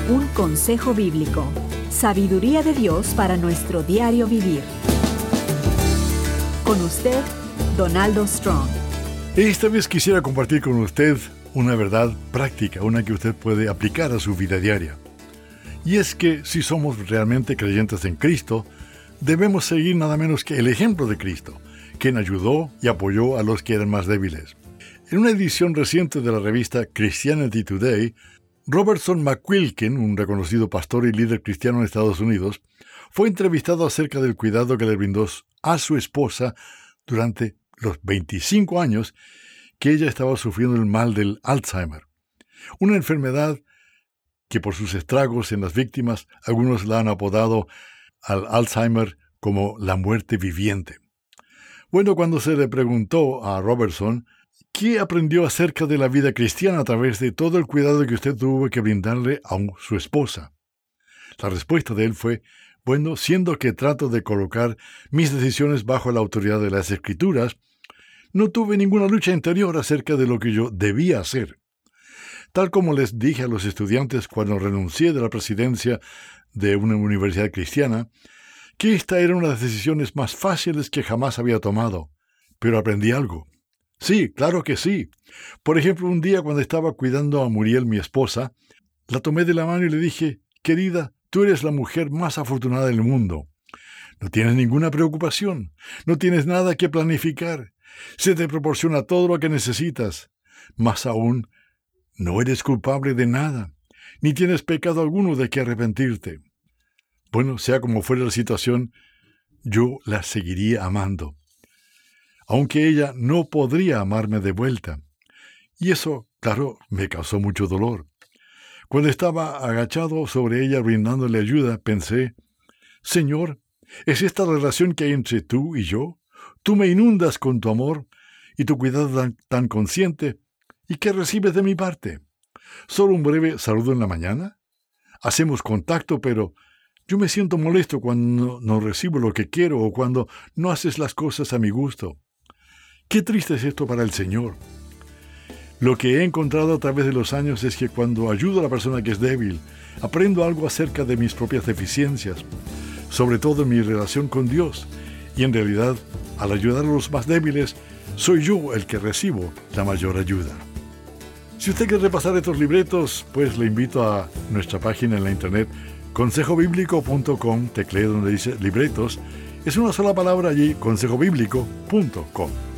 Un consejo bíblico. Sabiduría de Dios para nuestro diario vivir. Con usted, Donaldo Strong. Esta vez quisiera compartir con usted una verdad práctica, una que usted puede aplicar a su vida diaria. Y es que si somos realmente creyentes en Cristo, debemos seguir nada menos que el ejemplo de Cristo, quien ayudó y apoyó a los que eran más débiles. En una edición reciente de la revista Christianity Today, Robertson McQuilkin, un reconocido pastor y líder cristiano en Estados Unidos, fue entrevistado acerca del cuidado que le brindó a su esposa durante los 25 años que ella estaba sufriendo el mal del Alzheimer, una enfermedad que por sus estragos en las víctimas, algunos la han apodado al Alzheimer como la muerte viviente. Bueno, cuando se le preguntó a Robertson qué aprendió acerca de la vida cristiana a través de todo el cuidado que usted tuvo que brindarle a su esposa, la respuesta de él fue: bueno, siendo que trato de colocar mis decisiones bajo la autoridad de las Escrituras, no tuve ninguna lucha interior acerca de lo que yo debía hacer. Tal como les dije a los estudiantes cuando renuncié de la presidencia de una universidad cristiana, que esta era una de las decisiones más fáciles que jamás había tomado. Pero aprendí algo. Sí, claro que sí. Por ejemplo, un día cuando estaba cuidando a Muriel, mi esposa, la tomé de la mano y le dije: querida, tú eres la mujer más afortunada del mundo. No tienes ninguna preocupación, no tienes nada que planificar. Se te proporciona todo lo que necesitas. Más aún, no eres culpable de nada, ni tienes pecado alguno de que arrepentirte. Bueno, sea como fuera la situación, yo la seguiría amando, aunque ella no podría amarme de vuelta. Y eso, claro, me causó mucho dolor. Cuando estaba agachado sobre ella brindándole ayuda, pensé: Señor, ¿es esta relación que hay entre tú y yo? Tú me inundas con tu amor y tu cuidado tan consciente. ¿Y qué recibes de mi parte? ¿Solo un breve saludo en la mañana? Hacemos contacto, pero yo me siento molesto cuando no recibo lo que quiero o cuando no haces las cosas a mi gusto. Qué triste es esto para el Señor. Lo que he encontrado a través de los años es que cuando ayudo a la persona que es débil, aprendo algo acerca de mis propias deficiencias, sobre todo en mi relación con Dios, y en realidad, al ayudar a los más débiles, soy yo el que recibo la mayor ayuda. Si usted quiere repasar estos libretos, pues le invito a nuestra página en la internet, consejobiblico.com, teclee donde dice libretos, es una sola palabra allí, consejobiblico.com.